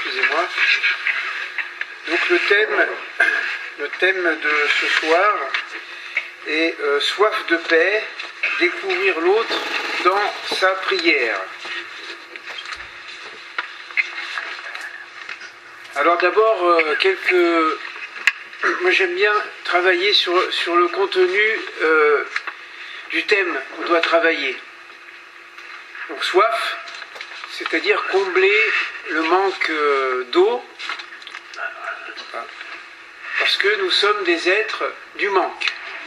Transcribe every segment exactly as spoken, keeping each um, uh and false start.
excusez-moi. Donc le thème, le thème de ce soir est euh, soif de paix, découvrir l'autre dans sa prière. Alors d'abord, euh, quelques... Moi j'aime bien travailler sur, sur le contenu euh, du thème qu'on doit travailler. Donc soif, c'est-à-dire combler le manque euh, d'eau, parce que nous sommes des êtres du manque.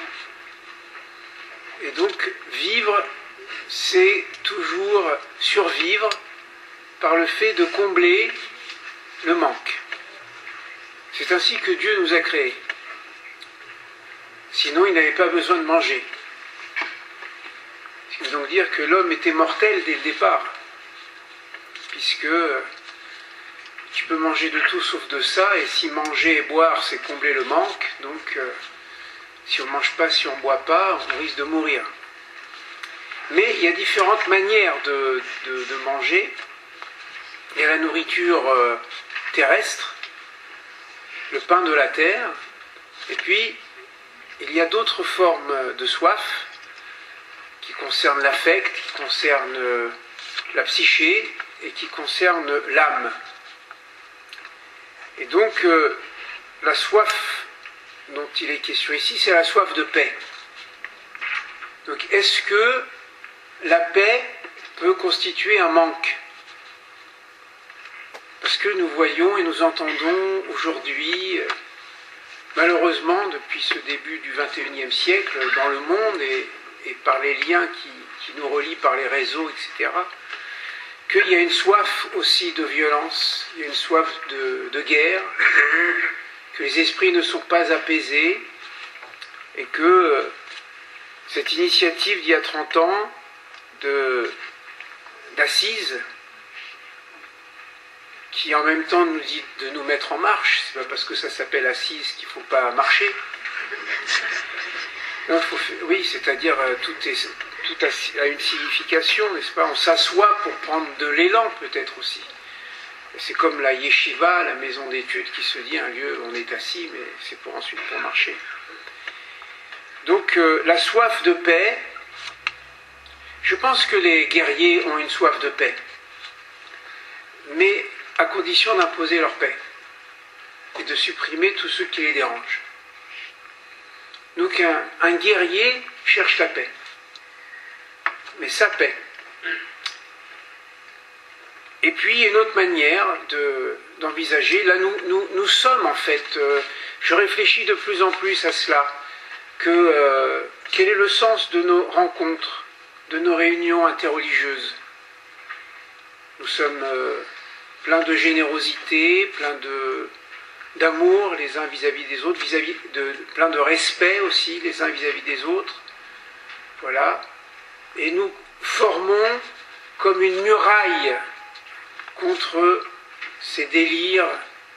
Et donc vivre, c'est toujours survivre par le fait de combler le manque. C'est ainsi que Dieu nous a créés. Sinon, il n'avait pas besoin de manger. Ce qui veut donc dire que l'homme était mortel dès le départ, puisque tu peux manger de tout sauf de ça, et si manger et boire, c'est combler le manque, donc euh, si on ne mange pas, si on ne boit pas, on risque de mourir. Mais il y a différentes manières de, de, de manger. Il y a la nourriture euh, terrestre, le pain de la terre, et puis il y a d'autres formes de soif qui concernent l'affect, qui concernent la psyché et qui concernent l'âme. Et donc euh, la soif dont il est question ici, c'est la soif de paix. Donc est-ce que la paix peut constituer un manque ? Parce que nous voyons et nous entendons aujourd'hui, malheureusement, depuis ce début du vingt et unième siècle, dans le monde et, et par les liens qui, qui nous relient par les réseaux, et cetera, qu'il y a une soif aussi de violence, il y a une soif de, de guerre, que les esprits ne sont pas apaisés, et que cette initiative d'il y a trente ans, de, d'assises, qui en même temps nous dit de nous mettre en marche, c'est pas parce que ça s'appelle assise qu'il ne faut pas marcher. Non, faut, oui, c'est-à-dire tout, est, tout a, a une signification, n'est-ce pas? On s'assoit pour prendre de l'élan peut-être aussi. C'est comme la yeshiva, la maison d'études, qui se dit un lieu où on est assis, mais c'est pour ensuite pour marcher. Donc euh, la soif de paix, je pense que les guerriers ont une soif de paix, mais à condition d'imposer leur paix et de supprimer tous ceux qui les dérangent. Donc un, un guerrier cherche la paix, mais sa paix. Et puis il y a une autre manière de, d'envisager, là nous, nous, nous sommes en fait, euh, je réfléchis de plus en plus à cela, que euh, quel est le sens de nos rencontres, de nos réunions interreligieuses. Nous sommes euh, plein de générosité, plein de, d'amour les uns vis-à-vis des autres, vis-à-vis de, plein de respect aussi les uns vis-à-vis des autres. Voilà. Et nous formons comme une muraille contre ces délires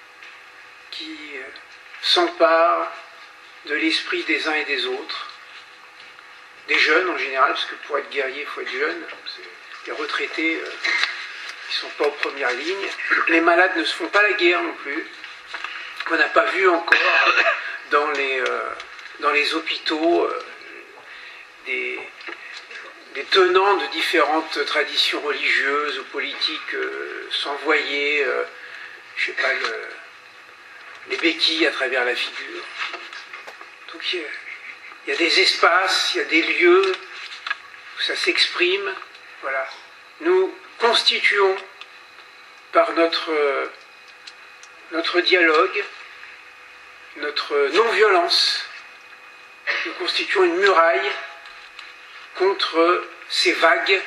qui s'emparent de l'esprit des uns et des autres. Des jeunes en général, parce que pour être guerrier, il faut être jeune. Les retraités... Euh, qui ne sont pas aux premières lignes. Les malades ne se font pas la guerre non plus. On n'a pas vu encore dans les, euh, dans les hôpitaux euh, des, des tenants de différentes traditions religieuses ou politiques euh, s'envoyer, euh, je sais pas, le, les béquilles à travers la figure. Donc il y, il y a des espaces, il y a des lieux où ça s'exprime. Voilà. Nous constituons par notre, notre dialogue, notre non-violence, nous constituons une muraille contre ces vagues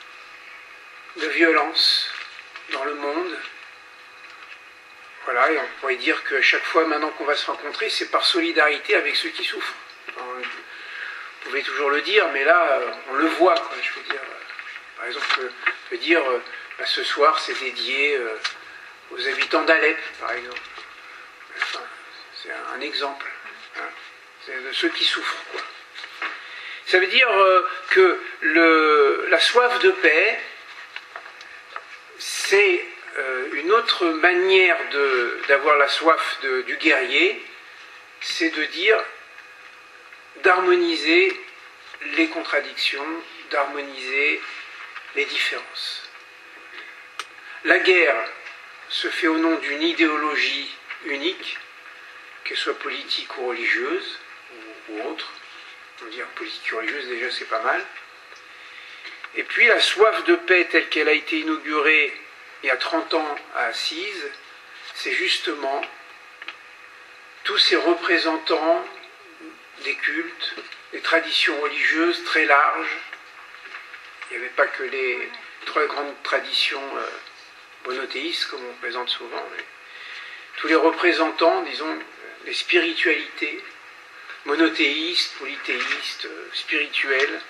de violence dans le monde. Voilà, et on pourrait dire qu'à chaque fois maintenant qu'on va se rencontrer, c'est par solidarité avec ceux qui souffrent. Vous pouvez toujours le dire, mais là, on le voit, quoi, je veux dire. Par exemple, on peut dire, euh, bah, ce soir, c'est dédié euh, aux habitants d'Alep, par exemple. Enfin, c'est un exemple. Hein. C'est de ceux qui souffrent, quoi. Ça veut dire euh, que le, la soif de paix, c'est euh, une autre manière d'avoir la soif de, du guerrier, c'est de dire, d'harmoniser les contradictions, d'harmoniser les différences. La guerre se fait au nom d'une idéologie unique, qu'elle soit politique ou religieuse, ou, ou autre. On va dire politique ou religieuse, déjà c'est pas mal. Et puis la soif de paix telle qu'elle a été inaugurée il y a trente ans à Assise, c'est justement tous ces représentants des cultes, des traditions religieuses très larges. Il n'y avait pas que les trois grandes traditions euh, monothéistes, comme on présente souvent, mais tous les représentants, disons, des spiritualités, monothéistes, polythéistes, euh, spirituelles.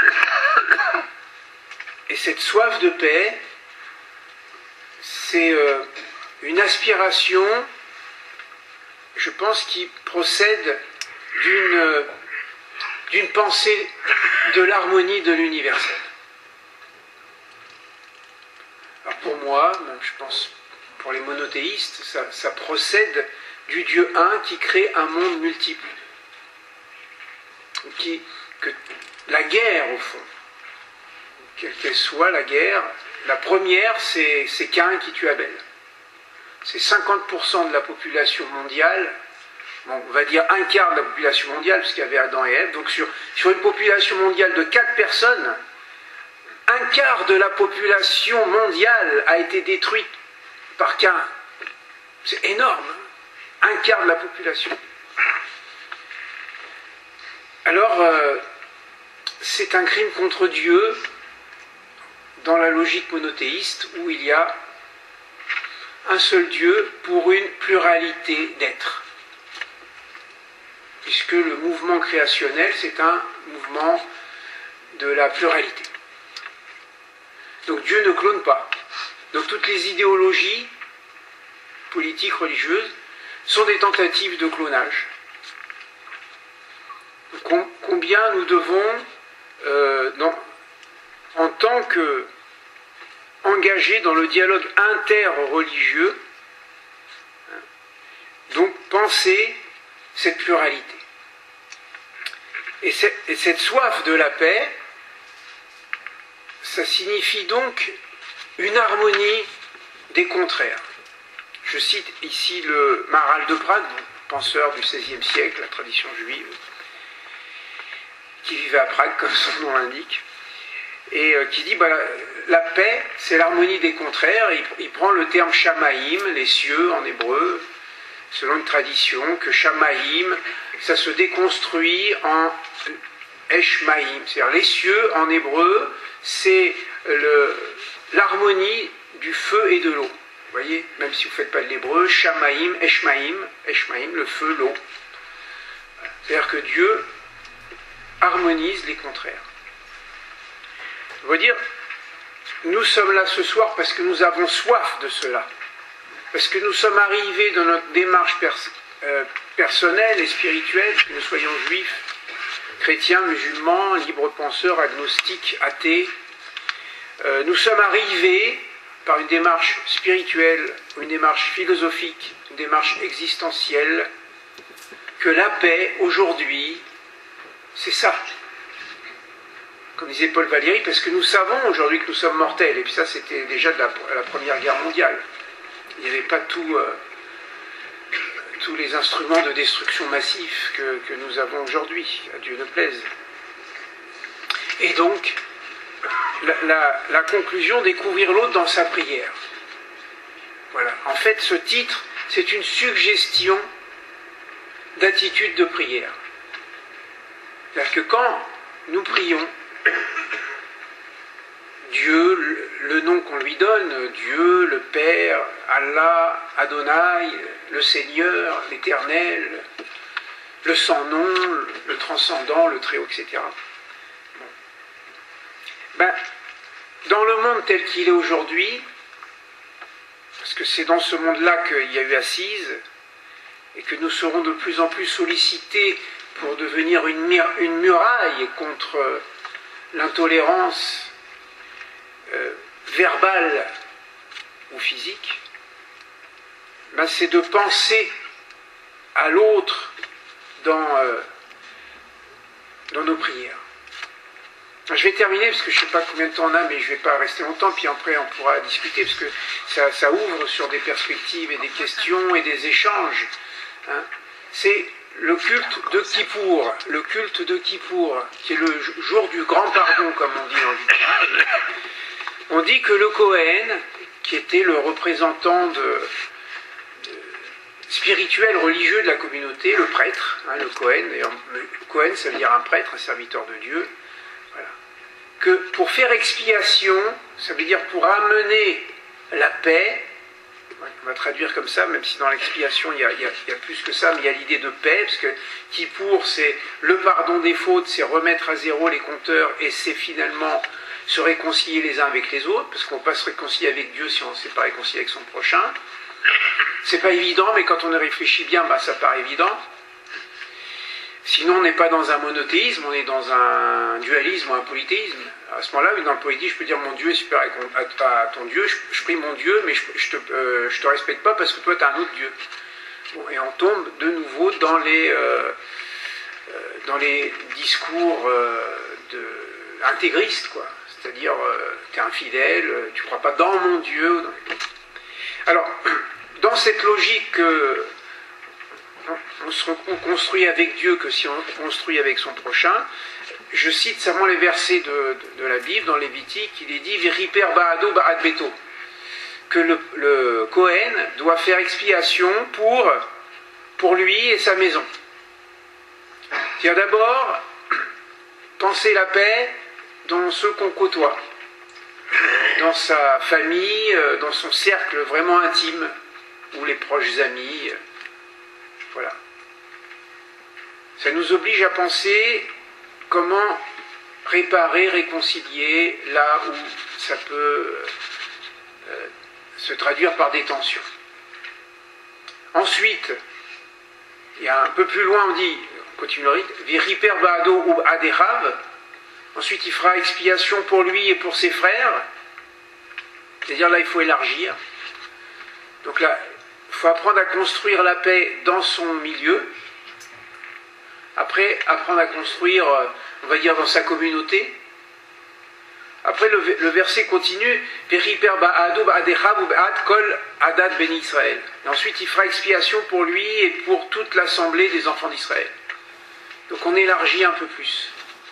Et cette soif de paix, c'est euh, une aspiration, je pense, qui procède d'une d'une pensée de l'harmonie de l'universel. Alors pour moi, je pense pour les monothéistes, ça, ça procède du Dieu un qui crée un monde multiple. Qui, que la guerre, au fond, quelle qu'elle soit la guerre, la première, c'est Caïn qui tue Abel. C'est cinquante pour cent de la population mondiale, bon, on va dire un quart de la population mondiale, puisqu'il y avait Adam et Ève, donc sur, sur une population mondiale de quatre personnes, un quart de la population mondiale a été détruite par Caïn. C'est énorme, hein, un quart de la population. Alors, euh, c'est un crime contre Dieu, dans la logique monothéiste, où il y a un seul Dieu pour une pluralité d'êtres. Puisque le mouvement créationnel, c'est un mouvement de la pluralité. Donc Dieu ne clone pas. Donc toutes les idéologies politiques, religieuses, sont des tentatives de clonage. Com- combien nous devons, euh, dans, en tant que engagés dans le dialogue interreligieux, hein, donc penser cette pluralité. Et, et cette soif de la paix, ça signifie donc une harmonie des contraires. Je cite ici le Maharal de Prague, penseur du seizième siècle, la tradition juive, qui vivait à Prague, comme son nom l'indique, et euh, qui dit bah, la paix, c'est l'harmonie des contraires. Il, il prend le terme Shamaïm, les cieux en hébreu, selon une tradition, que Shamaïm, ça se déconstruit en Eshmaïm, c'est-à-dire les cieux en hébreu, c'est l'harmonie du feu et de l'eau. Vous voyez, même si vous ne faites pas de l'hébreu, Shamaïm, Eshmaïm, Eshmaïm, le feu, l'eau. C'est-à-dire que Dieu harmonise les contraires. Je veux dire, nous sommes là ce soir parce que nous avons soif de cela. Parce que nous sommes arrivés dans notre démarche pers euh, personnelle et spirituelle, que nous soyons juifs, chrétiens, musulmans, libres penseurs, agnostiques, athées. Euh, nous sommes arrivés par une démarche spirituelle, une démarche philosophique, une démarche existentielle, que la paix, aujourd'hui, c'est ça. Comme disait Paul Valéry, parce que nous savons aujourd'hui que nous sommes mortels, et puis ça c'était déjà de la, la Première Guerre mondiale. Il n'y avait pas tout, euh, tous les instruments de destruction massifs que, que nous avons aujourd'hui, à Dieu ne plaise. Et donc, la, la, la conclusion, découvrir l'autre dans sa prière. Voilà. En fait, ce titre, c'est une suggestion d'attitude de prière. C'est-à-dire que quand nous prions, Dieu, le, le nom qu'on lui donne, Dieu, le Père, Allah, Adonai, le Seigneur, l'Éternel, le sans-nom, le, le transcendant, le Très-Haut, et cetera. Bon. Ben, dans le monde tel qu'il est aujourd'hui, parce que c'est dans ce monde-là qu'il y a eu Assise, et que nous serons de plus en plus sollicités pour devenir une, une muraille contre l'intolérance euh, verbale ou physique, ben c'est de penser à l'autre dans, euh, dans nos prières. Je vais terminer parce que je ne sais pas combien de temps on a, mais je ne vais pas rester longtemps, puis après on pourra discuter parce que ça, ça ouvre sur des perspectives et des questions et des échanges. Hein. C'est le culte de Kippour, le culte de Kippour, qui est le jour du grand pardon, comme on dit dans le judaïsme. On dit que le Kohen, qui était le représentant de, de, spirituel, religieux de la communauté, le prêtre, hein, le Kohen, d'ailleurs, Kohen ça veut dire un prêtre, un serviteur de Dieu, voilà, que pour faire expiation, ça veut dire pour amener la paix, on va traduire comme ça, même si dans l'expiation il y a, il y a, il y a plus que ça, mais il y a l'idée de paix, parce que Kippour c'est le pardon des fautes, c'est remettre à zéro les compteurs, et c'est finalement se réconcilier les uns avec les autres, parce qu'on ne peut pas se réconcilier avec Dieu si on ne s'est pas réconcilié avec son prochain. C'est pas évident, mais quand on y réfléchit bien, bah, ça paraît évident. Sinon, on n'est pas dans un monothéisme, on est dans un dualisme ou un polythéisme. À ce moment-là, dans le polythéisme, je peux dire mon Dieu est supérieur à ton Dieu, je, je prie mon Dieu, mais je ne te, euh, je te respecte pas parce que toi, tu as un autre Dieu. Bon, et on tombe de nouveau dans les, euh, euh, dans les discours euh, de, intégristes, quoi. C'est-à-dire, euh, tu es infidèle, tu ne crois pas dans mon Dieu. Dans les... Alors, dans cette logique, euh, on se construit avec Dieu que si on construit avec son prochain, je cite seulement les versets de, de, de la Bible, dans Lévitique, il est dit « Viriper ba'ado ba'ad beto » que le, le Kohen doit faire expiation pour, pour lui et sa maison. C'est-à-dire d'abord, penser la paix dans ceux qu'on côtoie, dans sa famille, dans son cercle vraiment intime, ou les proches amis, voilà. Ça nous oblige à penser comment réparer, réconcilier là où ça peut euh, se traduire par des tensions. Ensuite, il y a un peu plus loin, on dit, on continue le rythme, Viriper ba'ado ou aderav. Ensuite, il fera expiation pour lui et pour ses frères. C'est-à-dire là, il faut élargir. Donc là, il faut apprendre à construire la paix dans son milieu. Après, apprendre à construire, on va dire, dans sa communauté. Après, le, le verset continue, Periper ba'ado ba'adechab ou ba'ad kol adad ben Israël. Et ensuite, il fera expiation pour lui et pour toute l'assemblée des enfants d'Israël. Donc on élargit un peu plus.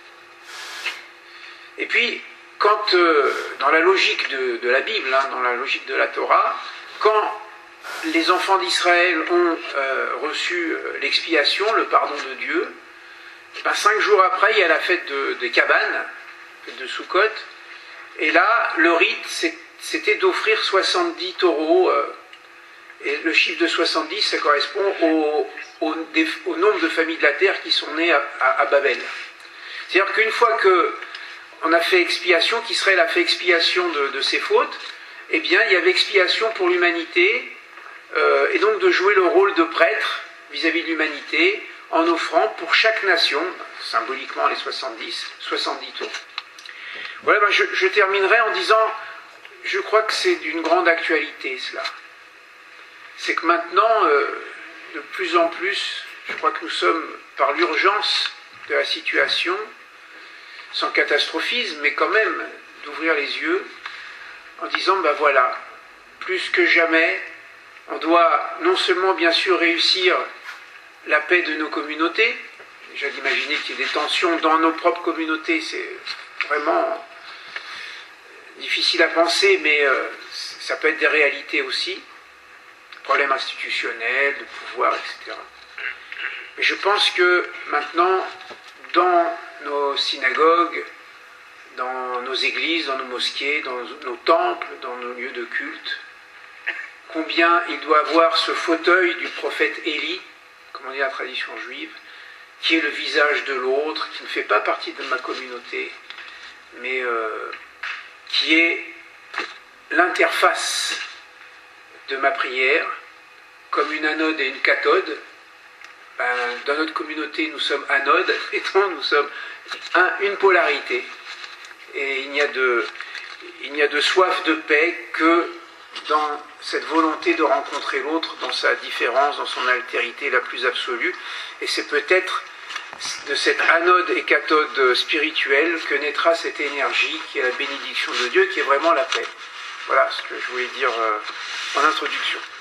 Et puis, quand, euh, dans la logique de, de la Bible, hein, dans la logique de la Torah, quand les enfants d'Israël ont euh, reçu euh, l'expiation, le pardon de Dieu, ben, cinq jours après, il y a la fête de, des cabanes, la fête de Sukkot, et là, le rite, c'était d'offrir soixante-dix taureaux, euh, et le chiffre de soixante-dix, ça correspond au, au, des, au nombre de familles de la terre qui sont nées à, à, à Babel. C'est-à-dire qu'une fois que on a fait expiation, qui serait la fait expiation de, de ses fautes, eh bien, il y avait expiation pour l'humanité, euh, et donc de jouer le rôle de prêtre vis-à-vis de l'humanité, en offrant pour chaque nation, symboliquement les soixante-dix, soixante-dix tours. Voilà, ben je, je terminerai en disant, je crois que c'est d'une grande actualité, cela. C'est que maintenant, euh, de plus en plus, je crois que nous sommes, par l'urgence de la situation, sans catastrophisme, mais quand même d'ouvrir les yeux en disant, ben voilà, plus que jamais, on doit non seulement bien sûr réussir la paix de nos communautés, déjà d'imaginer qu'il y ait des tensions dans nos propres communautés, c'est vraiment difficile à penser, mais euh, ça peut être des réalités aussi, problèmes institutionnels, de pouvoir, et cetera. Mais je pense que maintenant, dans nos synagogues, dans nos églises, dans nos mosquées, dans nos temples, dans nos lieux de culte, combien il doit avoir ce fauteuil du prophète Élie, comme on dit la tradition juive, qui est le visage de l'autre, qui ne fait pas partie de ma communauté, mais euh, qui est l'interface de ma prière, comme une anode et une cathode. Ben, dans notre communauté, nous sommes anodes, et donc nous sommes un, une polarité. Et il n'y a de, il n'y a de soif de paix que dans cette volonté de rencontrer l'autre, dans sa différence, dans son altérité la plus absolue. Et c'est peut-être de cette anode et cathode spirituelle que naîtra cette énergie qui est la bénédiction de Dieu, qui est vraiment la paix. Voilà ce que je voulais dire en introduction.